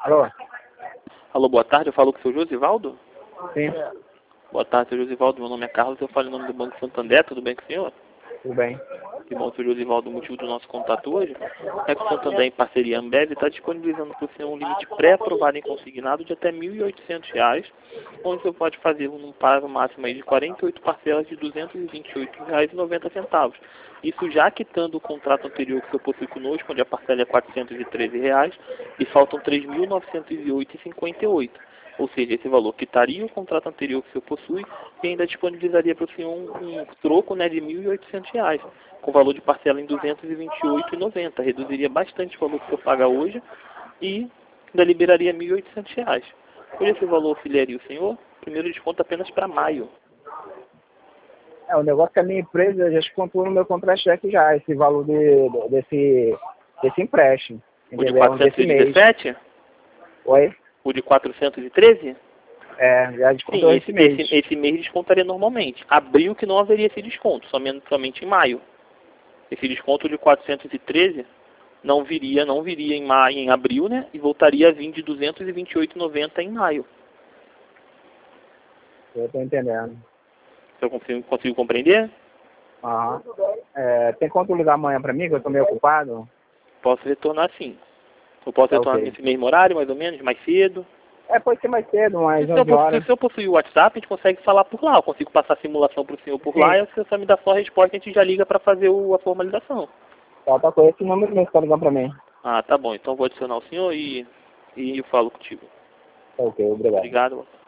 Alô? Alô, boa tarde, eu falo com o seu Josivaldo? Sim, Boa tarde, seu Josivaldo, meu nome é Carlos, eu falo em nome do Banco Santander, tudo bem com o senhor? tudo bem. Que bom, seu Josivaldo, o motivo do nosso contato hoje é que o Santander, em parceria Ambev, está disponibilizando para o senhor um limite pré-aprovado em consignado de até R$ 1.800, onde você pode fazer um prazo máximo aí de 48 parcelas de R$ 228,90. Isso já quitando o contrato anterior que o senhor possui conosco, onde a parcela é R$ 413 e faltam R$ 3.908,58. Ou seja, esse valor quitaria o contrato anterior que o senhor possui e ainda disponibilizaria para o senhor um troco, né, de R$ 1.800, com valor de parcela em R$ 228,90. Reduziria bastante o valor que o senhor paga hoje e ainda liberaria R$ 1.800. Por esse valor auxiliaria o senhor, primeiro desconto apenas para maio. O negócio é que a minha empresa já descontou no meu contra-cheque já, esse valor desse empréstimo. O de Entendeu? Desse mês. 417? Oi? O de 413? Já descontou Sim, esse mês. esse mês descontaria normalmente. Abril que não haveria esse desconto, somente em maio. Esse desconto de 413 não viria em maio, em abril, né? E voltaria a vir de 228,90 em maio. Eu tô entendendo. Você consigo compreender? Aham. Tem como ligar amanhã pra mim, que eu tô meio ocupado? Posso retornar sim. Eu posso Tá retornar ok. nesse mesmo horário, mais ou menos, mais cedo. Pode ser mais cedo, Se mais o senhor 11 horas. possuir o WhatsApp, a gente consegue falar por lá. Eu consigo passar a simulação para o senhor por lá Sim. e você só me dá só a resposta e a gente já liga para fazer a formalização. Tá com esse número mesmo que tá ligando pra mim. Ah, tá bom. Então vou adicionar o senhor e eu falo contigo. Tá ok, obrigado. Obrigado.